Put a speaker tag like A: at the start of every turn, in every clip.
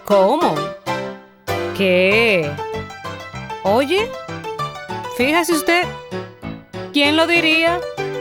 A: ¿Cómo? ¿Qué? Oye, fíjese usted, ¿quién lo diría?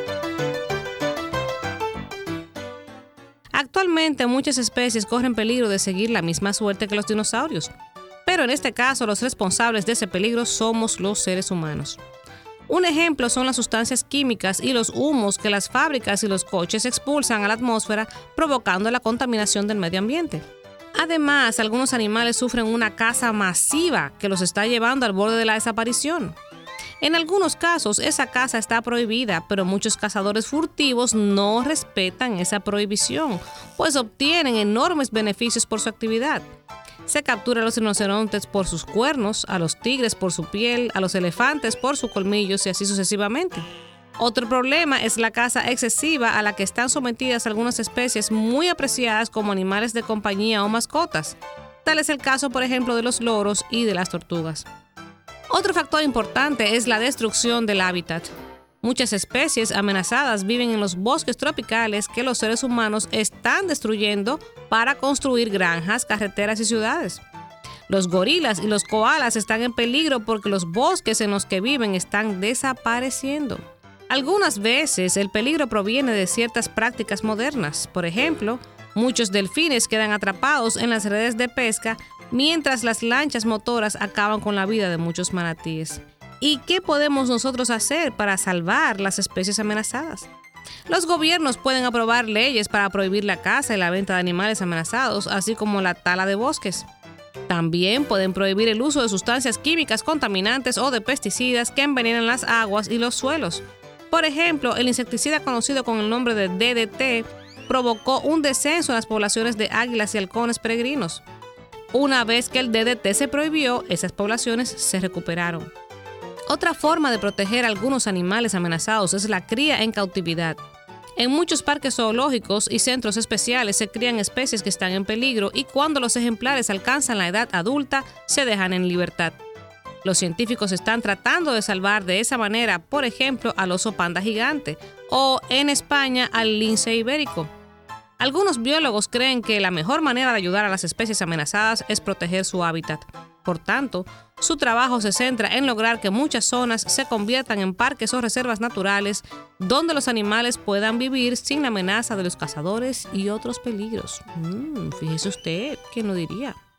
A: Actualmente muchas especies corren peligro de seguir la misma suerte que los dinosaurios, pero en este caso los responsables de ese peligro somos los seres humanos. Un ejemplo son las sustancias químicas y los humos que las fábricas y los coches expulsan a la atmósfera, provocando la contaminación del medio ambiente. Además, algunos animales sufren una caza masiva que los está llevando al borde de la desaparición. En algunos casos, esa caza está prohibida, pero muchos cazadores furtivos no respetan esa prohibición, pues obtienen enormes beneficios por su actividad. Se captura a los rinocerontes por sus cuernos, a los tigres por su piel, a los elefantes por sus colmillos y así sucesivamente. Otro problema es la caza excesiva a la que están sometidas algunas especies muy apreciadas como animales de compañía o mascotas. Tal es el caso, por ejemplo, de los loros y de las tortugas. Otro factor importante es la destrucción del hábitat. Muchas especies amenazadas viven en los bosques tropicales que los seres humanos están destruyendo para construir granjas, carreteras y ciudades. Los gorilas y los koalas están en peligro porque los bosques en los que viven están desapareciendo. Algunas veces el peligro proviene de ciertas prácticas modernas. Por ejemplo, muchos delfines quedan atrapados en las redes de pesca mientras las lanchas motoras acaban con la vida de muchos manatíes. ¿Y qué podemos nosotros hacer para salvar las especies amenazadas? Los gobiernos pueden aprobar leyes para prohibir la caza y la venta de animales amenazados, así como la tala de bosques. También pueden prohibir el uso de sustancias químicas contaminantes o de pesticidas que envenenan las aguas y los suelos. Por ejemplo, el insecticida conocido con el nombre de DDT provocó un descenso en las poblaciones de águilas y halcones peregrinos. Una vez que el DDT se prohibió, esas poblaciones se recuperaron. Otra forma de proteger a algunos animales amenazados es la cría en cautividad. En muchos parques zoológicos y centros especiales se crían especies que están en peligro y cuando los ejemplares alcanzan la edad adulta, se dejan en libertad. Los científicos están tratando de salvar de esa manera, por ejemplo, al oso panda gigante o, en España, al lince ibérico. Algunos biólogos creen que la mejor manera de ayudar a las especies amenazadas es proteger su hábitat. Por tanto, su trabajo se centra en lograr que muchas zonas se conviertan en parques o reservas naturales donde los animales puedan vivir sin la amenaza de los cazadores y otros peligros. Fíjese usted, ¿quién lo diría?